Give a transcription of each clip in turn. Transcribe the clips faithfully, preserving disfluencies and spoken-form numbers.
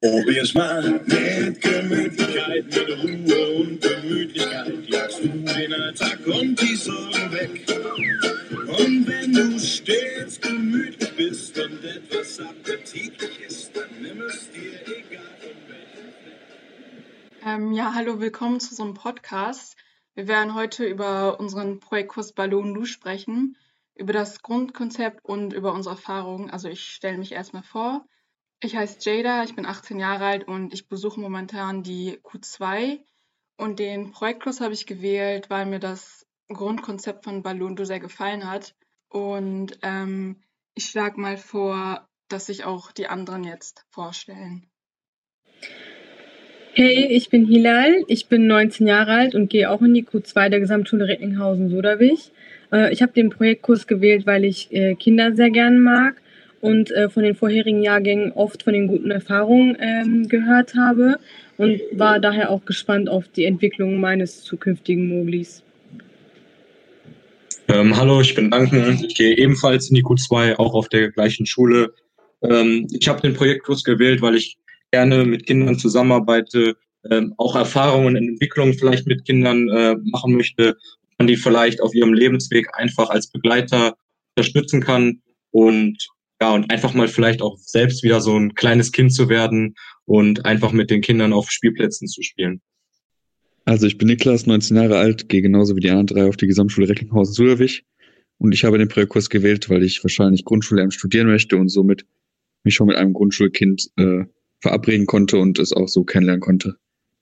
Probier's mal mit Gemütlichkeit, mit Ruhe und Gemütlichkeit. Jagst du den Alltag und die Sorgen weg. Und wenn du stets gemütlich bist und etwas appetitlich ist, dann nimm es dir egal von welchem Fleck. Ähm, ja, hallo, willkommen zu so einem Podcast. Wir werden heute über unseren Projektkurs Ballon Du sprechen, über das Grundkonzept und über unsere Erfahrungen. Also ich stelle mich erstmal vor. Ich heiße Jada, ich bin achtzehn Jahre alt und ich besuche momentan die Q zwei. Und den Projektkurs habe ich gewählt, weil mir das Grundkonzept von Ballon Du sehr gefallen hat. Und ähm, ich schlage mal vor, dass sich auch die anderen jetzt vorstellen. Hey, ich bin Hilal, ich bin neunzehn Jahre alt und gehe auch in die Q zwei der Gesamtschule Recklinghausen-Soderwig. Äh, ich habe den Projektkurs gewählt, weil ich äh, Kinder sehr gern mag und äh, von den vorherigen Jahrgängen oft von den guten Erfahrungen ähm, gehört habe und war daher auch gespannt auf die Entwicklung meines zukünftigen Moglis. Ähm, hallo, ich bin Duncan. Ich gehe ebenfalls in die Q zwei, auch auf der gleichen Schule. Ähm, ich habe den Projektkurs gewählt, weil ich gerne mit Kindern zusammenarbeite, ähm, auch Erfahrungen und Entwicklungen vielleicht mit Kindern äh, machen möchte, man die vielleicht auf ihrem Lebensweg einfach als Begleiter unterstützen kann und ja, und einfach mal vielleicht auch selbst wieder so ein kleines Kind zu werden und einfach mit den Kindern auf Spielplätzen zu spielen. Also ich bin Niklas, neunzehn Jahre alt, gehe genauso wie die anderen drei auf die Gesamtschule Recklinghausen-Soderwig und ich habe den Projektkurs gewählt, weil ich wahrscheinlich Grundschullehramt studieren möchte und somit mich schon mit einem Grundschulkind äh, verabreden konnte und es auch so kennenlernen konnte.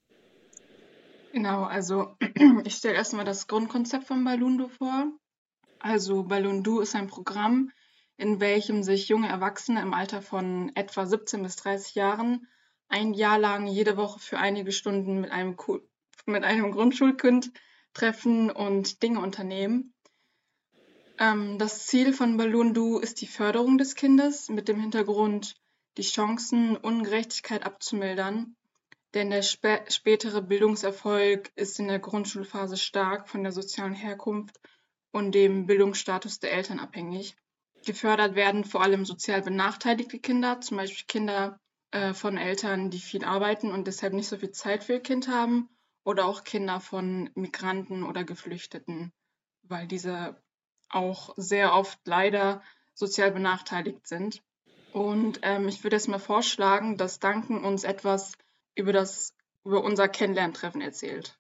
Genau, also ich stelle erstmal das Grundkonzept von Ballon Du vor. Also Ballon Du ist ein Programm, in welchem sich junge Erwachsene im Alter von etwa siebzehn bis dreißig Jahren ein Jahr lang jede Woche für einige Stunden mit einem, Ku- mit einem Grundschulkind treffen und Dinge unternehmen. Ähm, das Ziel von Ballon Du ist die Förderung des Kindes mit dem Hintergrund, die Chancenungerechtigkeit abzumildern, denn der spä spätere Bildungserfolg ist in der Grundschulphase stark von der sozialen Herkunft und dem Bildungsstatus der Eltern abhängig. Gefördert werden vor allem sozial benachteiligte Kinder, zum Beispiel Kinder äh, von Eltern, die viel arbeiten und deshalb nicht so viel Zeit für ihr Kind haben, oder auch Kinder von Migranten oder Geflüchteten, weil diese auch sehr oft leider sozial benachteiligt sind. Und ähm, ich würde jetzt mal vorschlagen, dass Duncan uns etwas über das, über unser Kennenlerntreffen erzählt.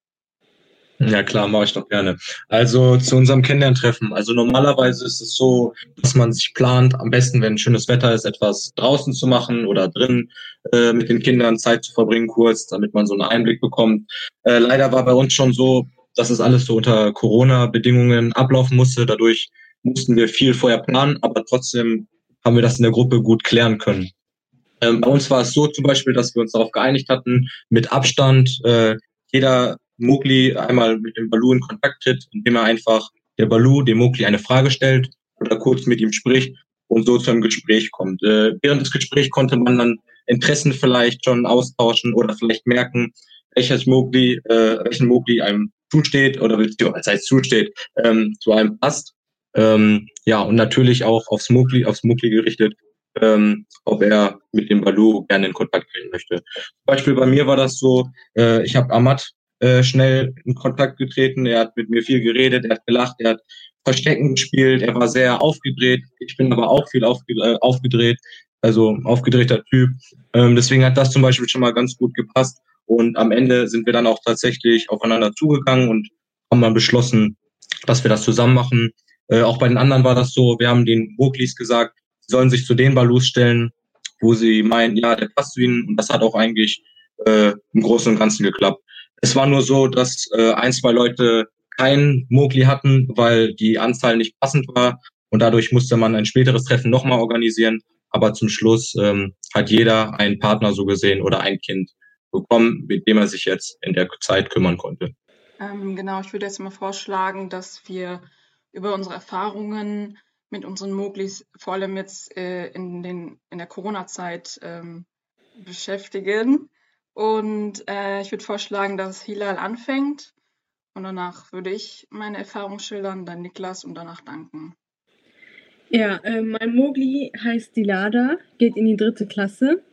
Ja klar, mache ich doch gerne. Also zu unserem Kennenlerntreffen. Also normalerweise ist es so, dass man sich plant, am besten, wenn schönes Wetter ist, etwas draußen zu machen oder drin äh, mit den Kindern Zeit zu verbringen kurz, damit man so einen Einblick bekommt. Äh, leider war bei uns schon so, dass es alles so unter Corona-Bedingungen ablaufen musste. Dadurch mussten wir viel vorher planen, aber trotzdem haben wir das in der Gruppe gut klären können. Ähm, bei uns war es so zum Beispiel, dass wir uns darauf geeinigt hatten, mit Abstand äh, jeder Mogli einmal mit dem Balu in Kontakt tritt, indem er einfach der Balu dem Mogli eine Frage stellt oder kurz mit ihm spricht und so zu einem Gespräch kommt. Äh, während des Gesprächs konnte man dann Interessen vielleicht schon austauschen oder vielleicht merken, welches Mogli, äh, welchen Mogli einem zusteht oder was heißt zusteht, ähm, zu einem passt. Ähm, ja, und natürlich auch aufs Mogli, aufs Mogli gerichtet, ähm, ob er mit dem Balu gerne in Kontakt treten möchte. Zum Beispiel bei mir war das so, äh, ich habe Ahmad äh, schnell in Kontakt getreten, er hat mit mir viel geredet, er hat gelacht, er hat Verstecken gespielt, er war sehr aufgedreht, ich bin aber auch viel aufge äh, aufgedreht, also aufgedrehter Typ. Ähm, deswegen hat das zum Beispiel schon mal ganz gut gepasst und am Ende sind wir dann auch tatsächlich aufeinander zugegangen und haben mal beschlossen, dass wir das zusammen machen. Äh, auch bei den anderen war das so, wir haben den Moglis gesagt, sie sollen sich zu den Balus stellen, wo sie meinen, ja, der passt zu ihnen. Und das hat auch eigentlich äh, im Großen und Ganzen geklappt. Es war nur so, dass äh, ein, zwei Leute keinen Mogli hatten, weil die Anzahl nicht passend war. Und dadurch musste man ein späteres Treffen nochmal organisieren. Aber zum Schluss ähm, hat jeder einen Partner so gesehen oder ein Kind bekommen, mit dem er sich jetzt in der Zeit kümmern konnte. Ähm, genau, ich würde jetzt mal vorschlagen, dass wir über unsere Erfahrungen mit unseren Moglis, vor allem jetzt äh, in, den, in der Corona-Zeit, ähm, beschäftigen. Und äh, ich würde vorschlagen, dass Hilal anfängt. Und danach würde ich meine Erfahrungen schildern, dann Niklas und danach Duncan. Ja, äh, mein Mogli heißt Dilada, geht in die dritte Klasse.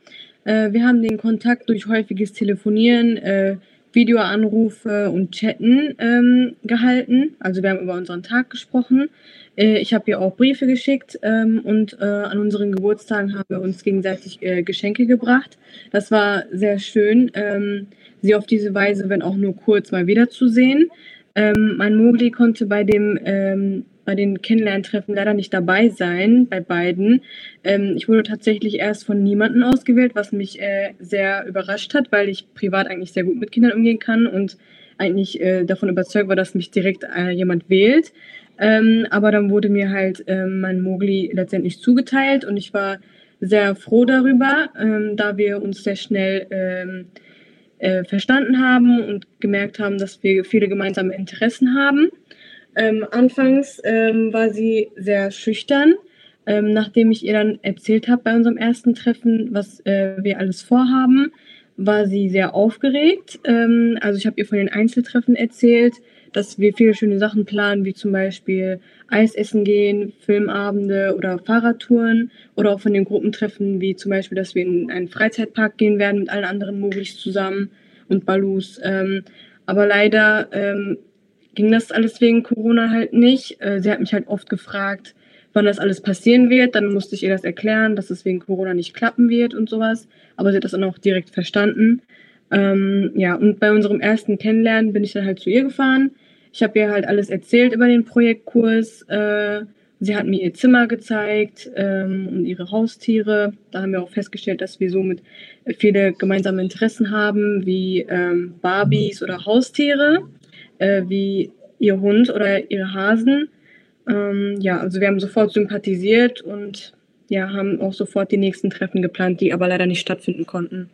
Äh, wir haben den Kontakt durch häufiges Telefonieren, äh, Videoanrufe und Chatten ähm, gehalten. Also wir haben über unseren Tag gesprochen. Äh, ich habe ihr auch Briefe geschickt ähm, und äh, an unseren Geburtstagen haben wir uns gegenseitig äh, Geschenke gebracht. Das war sehr schön, ähm, sie auf diese Weise, wenn auch nur kurz, mal wiederzusehen. Ähm, mein Mogli konnte bei dem ähm, bei den Kennenlerntreffen leider nicht dabei sein, bei beiden. Ähm, ich wurde tatsächlich erst von niemandem ausgewählt, was mich äh, sehr überrascht hat, weil ich privat eigentlich sehr gut mit Kindern umgehen kann und eigentlich äh, davon überzeugt war, dass mich direkt äh, jemand wählt. Ähm, aber dann wurde mir halt ähm, mein Mogli letztendlich zugeteilt und ich war sehr froh darüber, ähm, da wir uns sehr schnell ähm, äh, verstanden haben und gemerkt haben, dass wir viele gemeinsame Interessen haben. Ähm, anfangs ähm, war sie sehr schüchtern. Ähm, nachdem ich ihr dann erzählt habe bei unserem ersten Treffen, was äh, wir alles vorhaben, war sie sehr aufgeregt. Ähm, also ich habe ihr von den Einzeltreffen erzählt, dass wir viele schöne Sachen planen, wie zum Beispiel Eis essen gehen, Filmabende oder Fahrradtouren oder auch von den Gruppentreffen, wie zum Beispiel, dass wir in einen Freizeitpark gehen werden mit allen anderen Moglis zusammen und Balus. Ähm, aber leider ähm, ging das alles wegen Corona halt nicht. Äh, sie hat mich halt oft gefragt, wann das alles passieren wird. Dann musste ich ihr das erklären, dass es wegen Corona nicht klappen wird und sowas. Aber sie hat das dann auch direkt verstanden. Ähm, ja, und bei unserem ersten Kennenlernen bin ich dann halt zu ihr gefahren. Ich habe ihr halt alles erzählt über den Projektkurs. Äh, sie hat mir ihr Zimmer gezeigt ähm, und ihre Haustiere. Da haben wir auch festgestellt, dass wir somit viele gemeinsame Interessen haben, wie ähm, Barbies oder Haustiere. Äh, wie ihr Hund oder ihre Hasen. Ähm, ja, also wir haben sofort sympathisiert und ja, haben auch sofort die nächsten Treffen geplant, die aber leider nicht stattfinden konnten.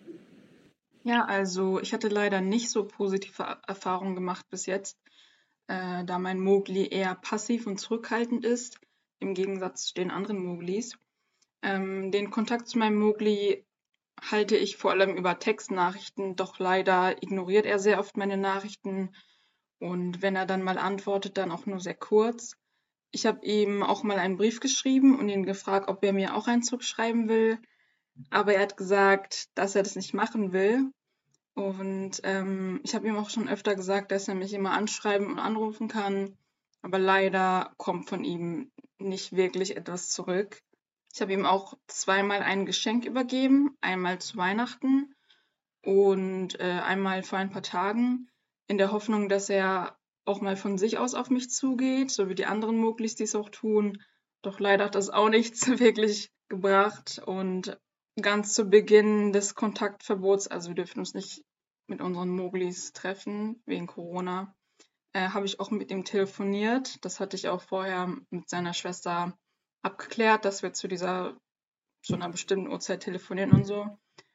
Ja, also ich hatte leider nicht so positive Erfahrungen gemacht bis jetzt, äh, da mein Mogli eher passiv und zurückhaltend ist, im Gegensatz zu den anderen Moglis. Ähm, den Kontakt zu meinem Mogli halte ich vor allem über Textnachrichten, doch leider ignoriert er sehr oft meine Nachrichten. Und wenn er dann mal antwortet, dann auch nur sehr kurz. Ich habe ihm auch mal einen Brief geschrieben und ihn gefragt, ob er mir auch einen zurückschreiben will. Aber er hat gesagt, dass er das nicht machen will. Und ähm, ich habe ihm auch schon öfter gesagt, dass er mich immer anschreiben und anrufen kann. Aber leider kommt von ihm nicht wirklich etwas zurück. Ich habe ihm auch zweimal ein Geschenk übergeben. Einmal zu Weihnachten und äh, einmal vor ein paar Tagen. In der Hoffnung, dass er auch mal von sich aus auf mich zugeht, so wie die anderen Moglis dies auch tun. Doch leider hat das auch nichts wirklich gebracht. Und ganz zu Beginn des Kontaktverbots, also wir dürfen uns nicht mit unseren Moglis treffen, wegen Corona, äh, habe ich auch mit ihm telefoniert. Das hatte ich auch vorher mit seiner Schwester abgeklärt, dass wir zu dieser, zu einer bestimmten Uhrzeit telefonieren und so.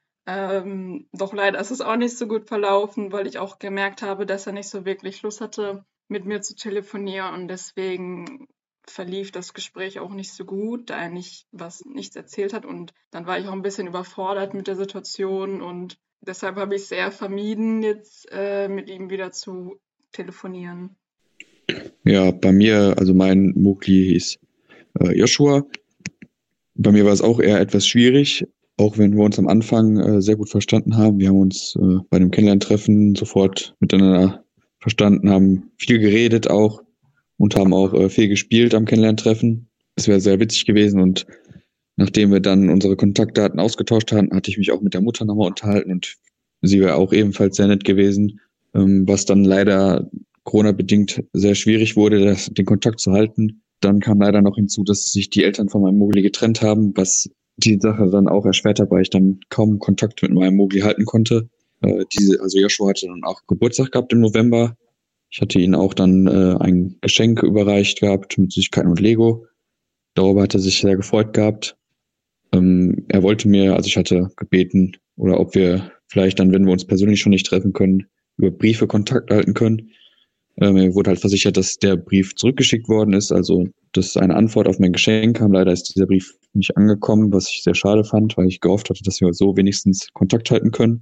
Ähm, doch leider ist es auch nicht so gut verlaufen, weil ich auch gemerkt habe, dass er nicht so wirklich Lust hatte, mit mir zu telefonieren und deswegen verlief das Gespräch auch nicht so gut, da er nicht, was, nichts erzählt hat und dann war ich auch ein bisschen überfordert mit der Situation und deshalb habe ich es sehr vermieden, jetzt äh, mit ihm wieder zu telefonieren. Ja, bei mir, also mein Mogli hieß äh, Joshua. Bei mir war es auch eher etwas schwierig, auch wenn wir uns am Anfang äh, sehr gut verstanden haben. Wir haben uns äh, bei dem Kennenlerntreffen sofort miteinander verstanden, haben viel geredet auch und haben auch äh, viel gespielt am Kennenlerntreffen. Es wäre sehr witzig gewesen und nachdem wir dann unsere Kontaktdaten ausgetauscht hatten, hatte ich mich auch mit der Mutter nochmal unterhalten und sie wäre auch ebenfalls sehr nett gewesen, ähm, was dann leider Corona-bedingt sehr schwierig wurde, das, den Kontakt zu halten. Dann kam leider noch hinzu, dass sich die Eltern von meinem Mogli getrennt haben, was die Sache dann auch erschwert hat, weil ich dann kaum Kontakt mit meinem Mogli halten konnte. Äh, diese, also Joshua hatte dann auch Geburtstag gehabt im November. Ich hatte ihm auch dann äh, ein Geschenk überreicht gehabt mit Süßigkeiten und Lego. Darüber hat er sich sehr gefreut gehabt. Ähm, er wollte mir, also ich hatte gebeten, oder ob wir vielleicht dann, wenn wir uns persönlich schon nicht treffen können, über Briefe Kontakt halten können. Ähm, mir wurde halt versichert, dass der Brief zurückgeschickt worden ist, also dass eine Antwort auf mein Geschenk kam. Leider ist dieser Brief nicht angekommen, was ich sehr schade fand, weil ich gehofft hatte, dass wir so wenigstens Kontakt halten können.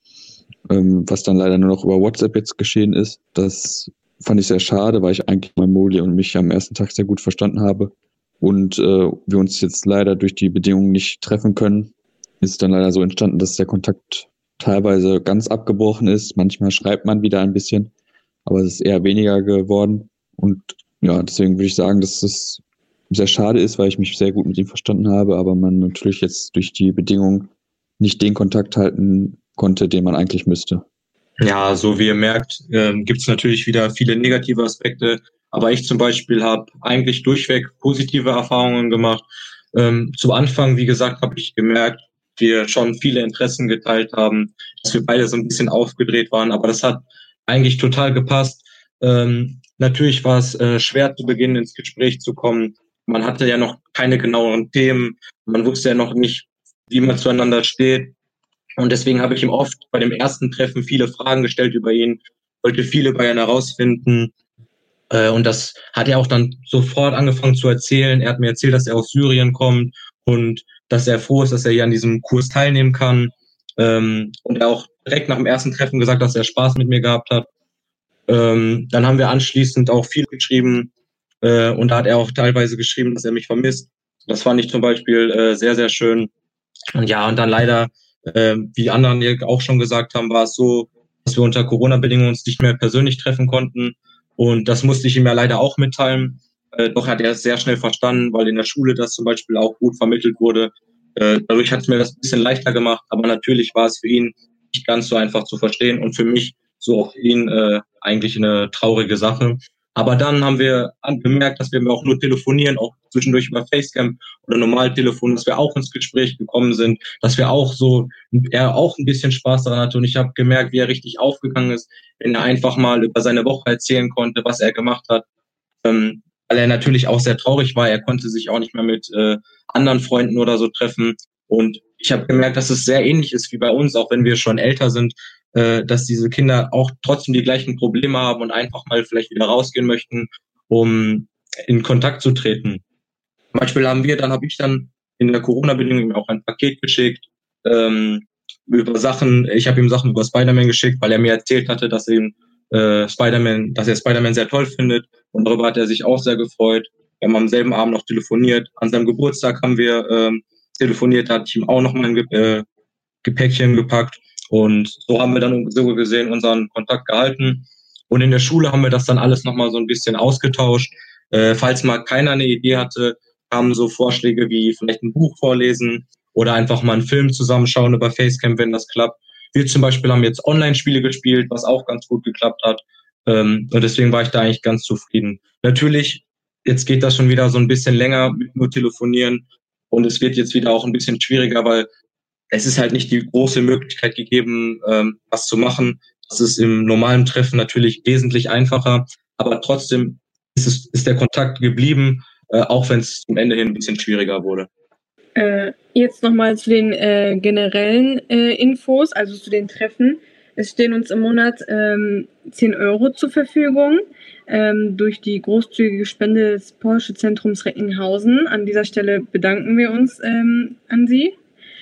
Ähm, was dann leider nur noch über WhatsApp jetzt geschehen ist. Das fand ich sehr schade, weil ich eigentlich mein Mogli und mich am ersten Tag sehr gut verstanden habe. Und äh, wir uns jetzt leider durch die Bedingungen nicht treffen können. ist dann leider so entstanden, dass der Kontakt teilweise ganz abgebrochen ist. Manchmal schreibt man wieder ein bisschen, aber es ist eher weniger geworden. Und ja, deswegen würde ich sagen, dass es sehr schade ist, weil ich mich sehr gut mit ihm verstanden habe, aber man natürlich jetzt durch die Bedingungen nicht den Kontakt halten konnte, den man eigentlich müsste. Ja, so wie ihr merkt, ähm, gibt es natürlich wieder viele negative Aspekte. Aber ich zum Beispiel habe eigentlich durchweg positive Erfahrungen gemacht. Ähm, zu Anfang, wie gesagt, habe ich gemerkt, wir schon viele Interessen geteilt haben, dass wir beide so ein bisschen aufgedreht waren. Aber das hat eigentlich total gepasst. Ähm, natürlich war es äh, schwer zu Beginn ins Gespräch zu kommen. Man hatte ja noch keine genaueren Themen. Man wusste ja noch nicht, wie man zueinander steht. Und deswegen habe ich ihm oft bei dem ersten Treffen viele Fragen gestellt über ihn, wollte viel über ihn herausfinden. Äh, und das hat er auch dann sofort angefangen zu erzählen. Er hat mir erzählt, dass er aus Syrien kommt und dass er froh ist, dass er hier an diesem Kurs teilnehmen kann. Ähm, und er auch direkt nach dem ersten Treffen gesagt, dass er Spaß mit mir gehabt hat. Ähm, dann haben wir anschließend auch viel geschrieben. Äh, und da hat er auch teilweise geschrieben, dass er mich vermisst. Das fand ich zum Beispiel äh, sehr, sehr schön. Und ja, und dann leider, äh, wie anderen hier auch schon gesagt haben, war es so, dass wir unter Corona-Bedingungen uns nicht mehr persönlich treffen konnten. Und das musste ich ihm ja leider auch mitteilen. Äh, doch hat er es sehr schnell verstanden, weil in der Schule das zum Beispiel auch gut vermittelt wurde. Äh, dadurch hat es mir das ein bisschen leichter gemacht. Aber natürlich war es für ihn nicht ganz so einfach zu verstehen und für mich so auch für ihn äh, eigentlich eine traurige Sache. Aber dann haben wir bemerkt, dass wir auch nur telefonieren, auch zwischendurch über Facecam oder Normaltelefon, dass wir auch ins Gespräch gekommen sind, dass wir auch so, er auch ein bisschen Spaß daran hatte. Und ich habe gemerkt, wie er richtig aufgegangen ist, wenn er einfach mal über seine Woche erzählen konnte, was er gemacht hat. Ähm, weil er natürlich auch sehr traurig war. Er konnte sich auch nicht mehr mit äh, anderen Freunden oder so treffen. Und ich habe gemerkt, dass es sehr ähnlich ist wie bei uns, auch wenn wir schon älter sind, äh, dass diese Kinder auch trotzdem die gleichen Probleme haben und einfach mal vielleicht wieder rausgehen möchten, um in Kontakt zu treten. Zum Beispiel haben wir, dann habe ich dann in der Corona-Bedingung auch ein Paket geschickt, ähm, über Sachen, ich habe ihm Sachen über Spider-Man geschickt, weil er mir erzählt hatte, dass er äh, Spider-Man, dass er Spider-Man sehr toll findet und darüber hat er sich auch sehr gefreut. Wir haben am selben Abend noch telefoniert. An seinem Geburtstag haben wir ähm, telefoniert, da hatte ich ihm auch noch mal ein Ge- äh, Gepäckchen gepackt. Und so haben wir dann so gesehen unseren Kontakt gehalten. Und in der Schule haben wir das dann alles nochmal so ein bisschen ausgetauscht. Äh, falls mal keiner eine Idee hatte, kamen so Vorschläge wie vielleicht ein Buch vorlesen oder einfach mal einen Film zusammenschauen über Facecam, wenn das klappt. Wir zum Beispiel haben jetzt Online-Spiele gespielt, was auch ganz gut geklappt hat. Ähm, und deswegen war ich da eigentlich ganz zufrieden. Natürlich, jetzt geht das schon wieder so ein bisschen länger mit nur telefonieren. Und es wird jetzt wieder auch ein bisschen schwieriger, weil es ist halt nicht die große Möglichkeit gegeben, ähm, was zu machen. Das ist im normalen Treffen natürlich wesentlich einfacher, aber trotzdem ist, es, ist der Kontakt geblieben, äh, auch wenn es zum Ende hin ein bisschen schwieriger wurde. Äh, jetzt nochmal zu den äh, generellen äh, Infos, also zu den Treffen. Es stehen uns im Monat ähm, zehn Euro zur Verfügung ähm, durch die großzügige Spende des Porsche-Zentrums Recklinghausen. An dieser Stelle bedanken wir uns ähm, an Sie.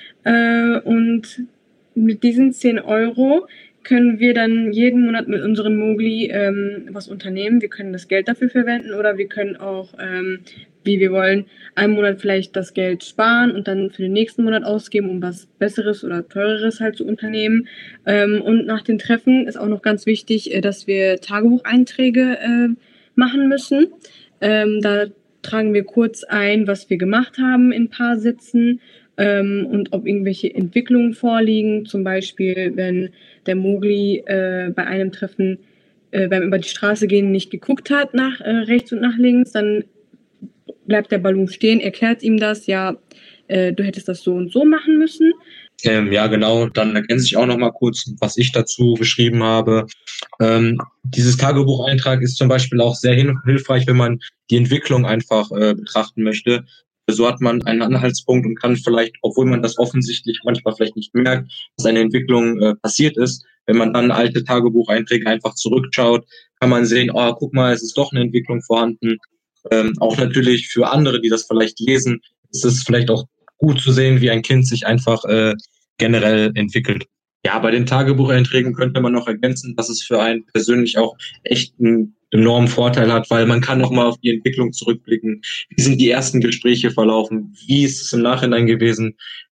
Äh, und mit diesen zehn Euro können wir dann jeden Monat mit unseren Mogli ähm, was unternehmen. Wir können das Geld dafür verwenden oder wir können auch, ähm, wie wir wollen, einen Monat vielleicht das Geld sparen und dann für den nächsten Monat ausgeben, um was Besseres oder Teureres halt zu unternehmen. Ähm, und nach den Treffen ist auch noch ganz wichtig, äh, dass wir Tagebucheinträge äh, machen müssen. Ähm, da tragen wir kurz ein, was wir gemacht haben in ein paar Sätzen. Ähm, und ob irgendwelche Entwicklungen vorliegen, zum Beispiel, wenn der Mogli äh, bei einem Treffen äh, beim über die Straße gehen nicht geguckt hat nach äh, rechts und nach links, dann bleibt der Ballon stehen, erklärt ihm das, ja, äh, du hättest das so und so machen müssen. Ähm, ja, genau. Dann ergänze ich auch noch mal kurz, was ich dazu geschrieben habe. Ähm, dieses Tagebucheintrag ist zum Beispiel auch sehr hilfreich, wenn man die Entwicklung einfach äh, betrachten möchte. So hat man einen Anhaltspunkt und kann vielleicht, obwohl man das offensichtlich manchmal vielleicht nicht merkt, dass eine Entwicklung äh, passiert ist, wenn man dann alte Tagebucheinträge einfach zurückschaut, kann man sehen, oh, guck mal, es ist doch eine Entwicklung vorhanden. Ähm, auch natürlich für andere, die das vielleicht lesen, ist es vielleicht auch gut zu sehen, wie ein Kind sich einfach äh, generell entwickelt. Ja, bei den Tagebucheinträgen könnte man noch ergänzen, dass es für einen persönlich auch echt einen enormen Vorteil hat, weil man kann nochmal auf die Entwicklung zurückblicken. Wie sind die ersten Gespräche verlaufen? Wie ist es im Nachhinein gewesen?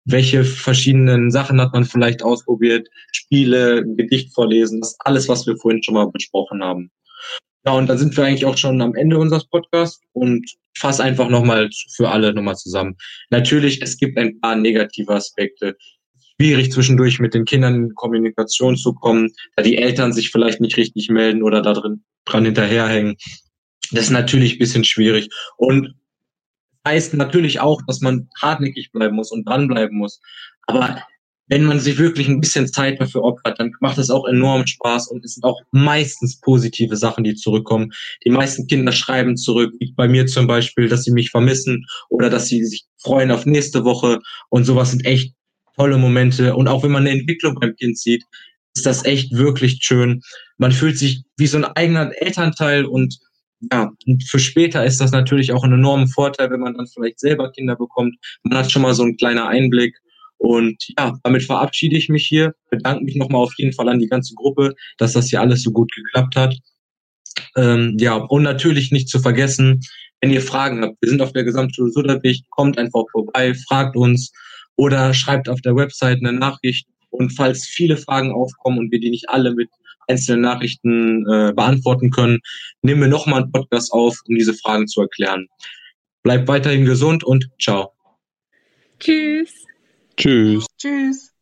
welche verschiedenen Sachen hat man vielleicht ausprobiert, Spiele, Gedicht vorlesen, das ist alles, was wir vorhin schon mal besprochen haben. Ja, und dann sind wir eigentlich auch schon am Ende unseres Podcasts und ich fasse einfach nochmal für alle nochmal zusammen. Natürlich, es gibt ein paar negative Aspekte. Schwierig zwischendurch mit den Kindern in Kommunikation zu kommen, da die Eltern sich vielleicht nicht richtig melden oder da drin, dran hinterherhängen. Das ist natürlich ein bisschen schwierig. Und heißt natürlich auch, dass man hartnäckig bleiben muss und dranbleiben muss. Aber wenn man sich wirklich ein bisschen Zeit dafür opfert, dann macht es auch enorm Spaß und es sind auch meistens positive Sachen, die zurückkommen. Die meisten Kinder schreiben zurück, wie bei mir zum Beispiel, dass sie mich vermissen oder dass sie sich freuen auf nächste Woche und sowas sind echt tolle Momente. Und auch wenn man eine Entwicklung beim Kind sieht, ist das echt wirklich schön. Man fühlt sich wie so ein eigener Elternteil und ja, und für später ist das natürlich auch ein enormer Vorteil, wenn man dann vielleicht selber Kinder bekommt. Man hat schon mal so einen kleinen Einblick. Und ja, damit verabschiede ich mich hier, bedanke mich nochmal auf jeden Fall an die ganze Gruppe, dass das hier alles so gut geklappt hat. Ähm, ja, und natürlich nicht zu vergessen, wenn ihr Fragen habt, wir sind auf der Gesamtschule Suderwich, kommt einfach vorbei, fragt uns oder schreibt auf der Website eine Nachricht. Und falls viele Fragen aufkommen und wir die nicht alle mit einzelnen Nachrichten äh, beantworten können, nehmen wir nochmal einen Podcast auf, um diese Fragen zu erklären. Bleibt weiterhin gesund und ciao. Tschüss. Tschüss. Tschüss.